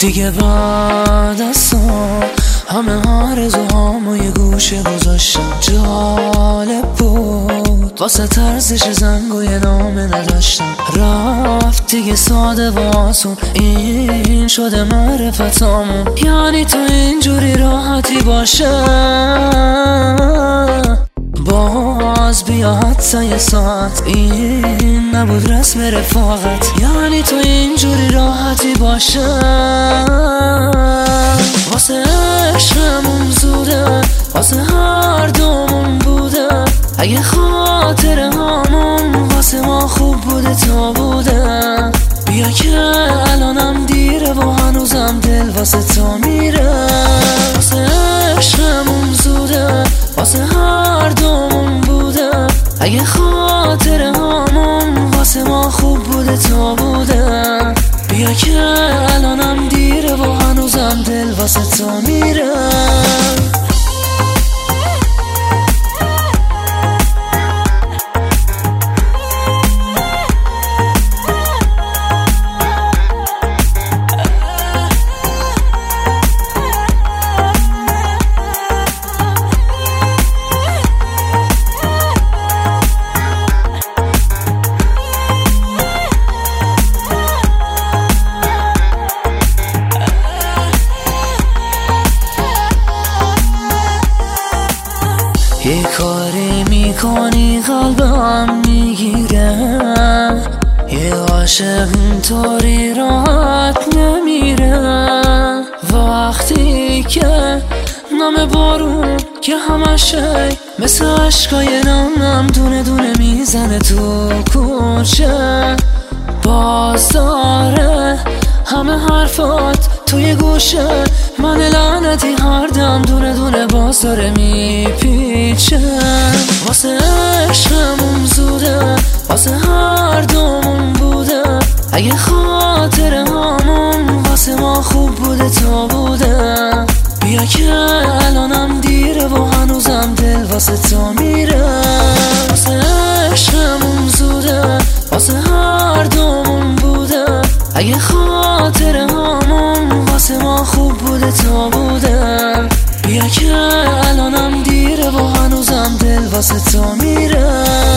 دیگه بعد از تو همه آرزوهامو یه گوشه گذاشتم. جالب بود واسه طرزش زنگ و یه نامه نداشتم. رفت دیگه ساده و آسون، این شده معرفتامون. یعنی تو اینجوری راحتی باشه باز بیا حتی یه ساعت، این نبود رسم رفاقت. یعنی تو اینجوری راحتی باشه واسه عشقمون زوده، واسه هر دومون بوده. اگه خاطره هامون واسه ما خوب بوده تا بوده، بیا که الانم دیره و هنوزم دل واسه تو میره. واسه عشقمون زوده، واسه هر دومون بوده. اگه خاطره هامون واسه ما خوب بوده تا بوده، بیا که الانم دیره و هنوزم دل واسه تو میره. یه کاری میکنی قلبم میگیره، یه عاشق اینطوری راحت نمیره. وقتی که نام بارون که همشه مثل عشقای نامم دونه دونه میزنه تو کوچه، باز داره همه حرفات توی گوشه. من لعنتی هر دم دونه دونه باز داره میپیچه. واسه عشقمون زوده، واسه هر دومون بوده. اگه خاطره هامون واسه ما خوب بوده تا بوده، بیا که الانم دیره و هنوزم دل واسه تو میره. واسه عشقمون زوده، واسه هر دومون بوده. اگه خاطره هامون واسه ما خوب بوده تا بوده، بیا که الانم دیره و هنوزم دل واسه تو میره.